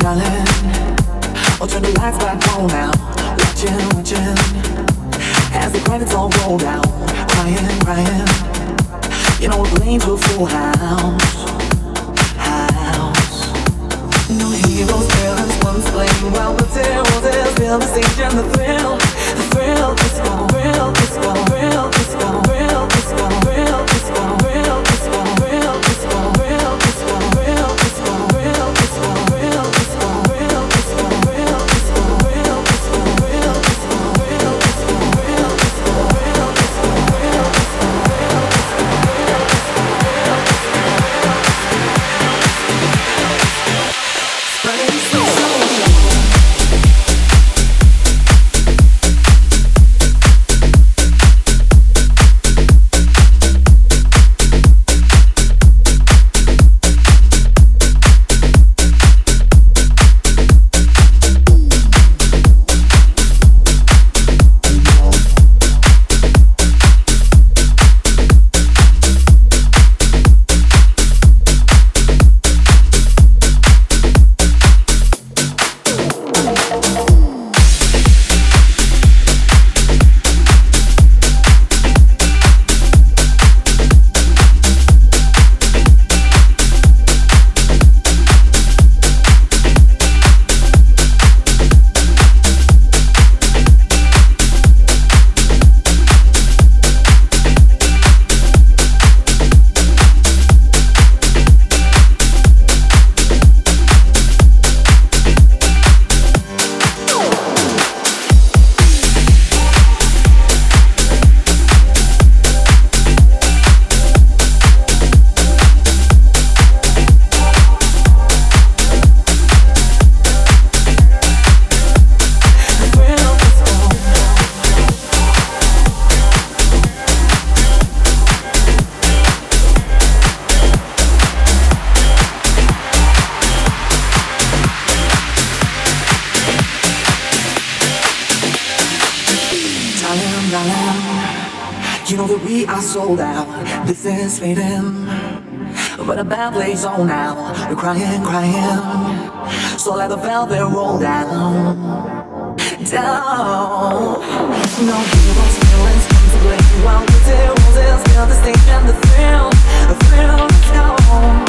darling. Oh, turn the lights back on now. Watching as the credits all roll down. Crying. You know we're playing to a full house. No heroes, villains, one's playing while the terrors is still the stage and the thrill is gone, thrill is gone, thrill is gone, thrill is gone, thrill is gone, thrill is gone, thrill is gone, thrill is gone, thrill is gone, thrill is gone, thrill is gone, thrill is gone, thrill is gone, thrill is gone, thrill is gone, thrill is gone, thrill is you know that we are sold out. This is fading, but a bad place on now. We're crying. So let the velvet roll down. No heroes, villains come to play while the terrors is still the stage and the thrill is gone.